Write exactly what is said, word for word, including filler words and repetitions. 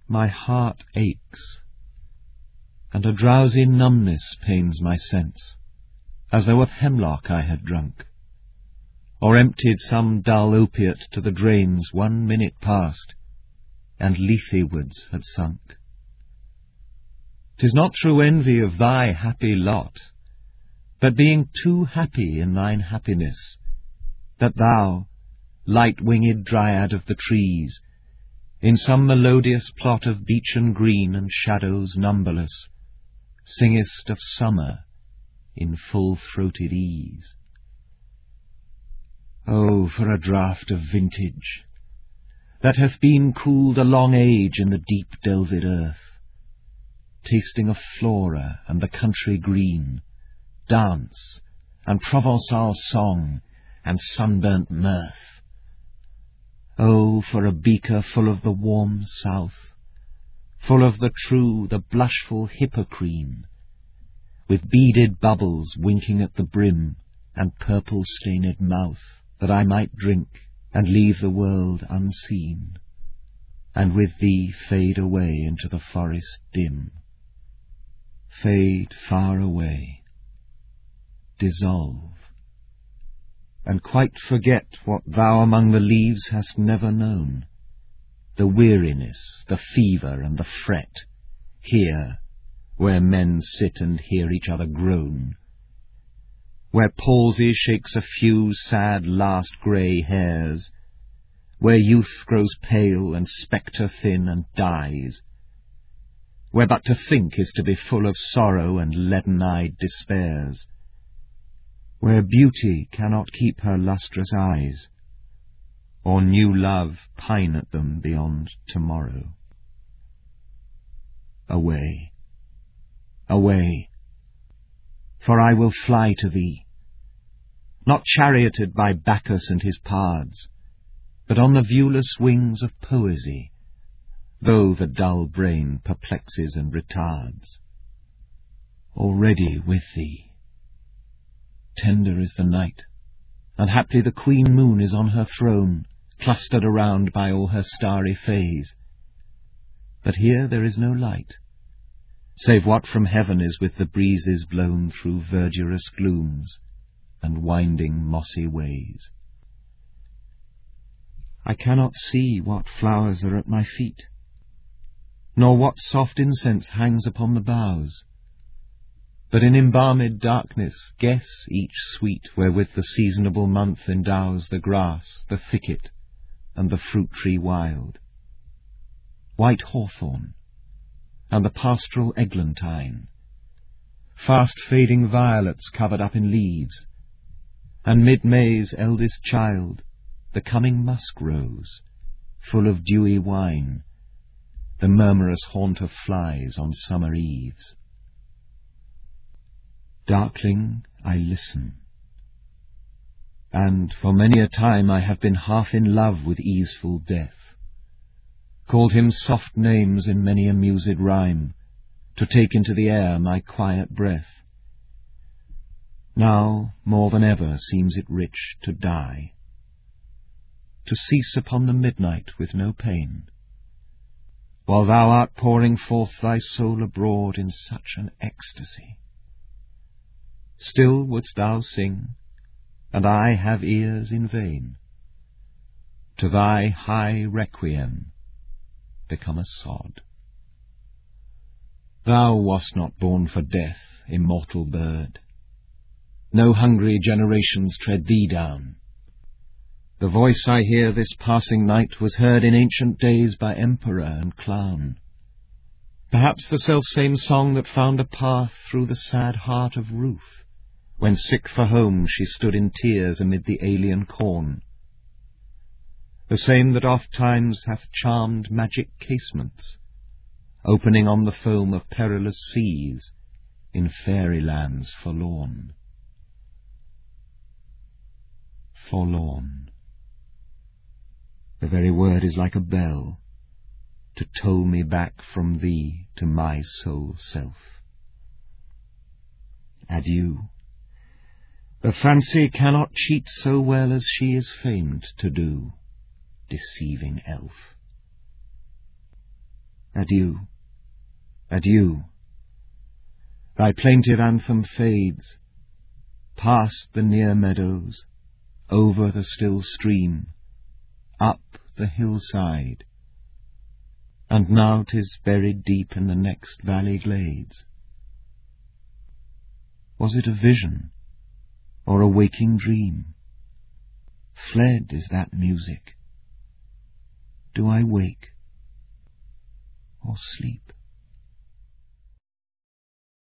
my heart aches, and a drowsy numbness pains my sense, as though of hemlock I had drunk, or emptied some dull opiate to the drains one minute past, and Lethewards had sunk. 'Tis not through envy of thy happy lot, but being too happy in thine happiness, that thou, light-winged dryad of the trees, in some melodious plot of beechen green and shadows numberless, singest of summer in full-throated ease. Oh, for a draught of vintage, that hath been cooled a long age in the deep delved earth, tasting of Flora and the country green, dance, and Provençal song, and sunburnt mirth. Oh, for a beaker full of the warm south, full of the true, the blushful Hippocrene, with beaded bubbles winking at the brim, and purple-stained mouth, that I might drink, and leave the world unseen, and with thee fade away into the forest dim. Fade far away, dissolve, and quite forget what thou among the leaves hast never known, the weariness, the fever, and the fret, here, where men sit and hear each other groan, where palsy shakes a few sad last grey hairs, where youth grows pale and spectre-thin and dies, where but to think is to be full of sorrow and leaden-eyed despairs, where beauty cannot keep her lustrous eyes, or new love pine at them beyond tomorrow. Away, away, for I will fly to thee, not charioted by Bacchus and his pards, but on the viewless wings of poesy, though the dull brain perplexes and retards. Already with thee, tender is the night, and haply the queen moon is on her throne, clustered around by all her starry fays. But here there is no light, save what from heaven is with the breezes blown through verdurous glooms and winding mossy ways. I cannot see what flowers are at my feet, nor what soft incense hangs upon the boughs, but in embalmed darkness guess each sweet wherewith the seasonable month endows the grass, the thicket, and the fruit-tree wild. White hawthorn, and the pastoral eglantine, fast-fading violets covered up in leaves, and mid-May's eldest child, the coming musk-rose, full of dewy wine, the murmurous haunt of flies on summer eves. Darkling, I listen, and for many a time I have been half in love with easeful death, called him soft names in many a mused rhyme, to take into the air my quiet breath. Now more than ever seems it rich to die, to cease upon the midnight with no pain, while thou art pouring forth thy soul abroad in such an ecstasy. Still wouldst thou sing, and I have ears in vain, to thy high requiem become a sod. Thou wast not born for death, immortal bird. No hungry generations tread thee down. The voice I hear this passing night was heard in ancient days by emperor and clown. Perhaps the self-same song that found a path through the sad heart of Ruth, when sick for home she stood in tears amid the alien corn. The same that oft times hath charmed magic casements, opening on the foam of perilous seas in fairylands forlorn. Forlorn. The very word is like a bell, to toll me back from thee to my sole self. Adieu. The fancy cannot cheat so well as she is famed to do, deceiving elf. Adieu, adieu. Thy plaintive anthem fades, past the near meadows, over the still stream, up the hillside, and now 'tis buried deep in the next valley glades. Was it a vision, or a waking dream? Fled is that music. Do I wake or sleep?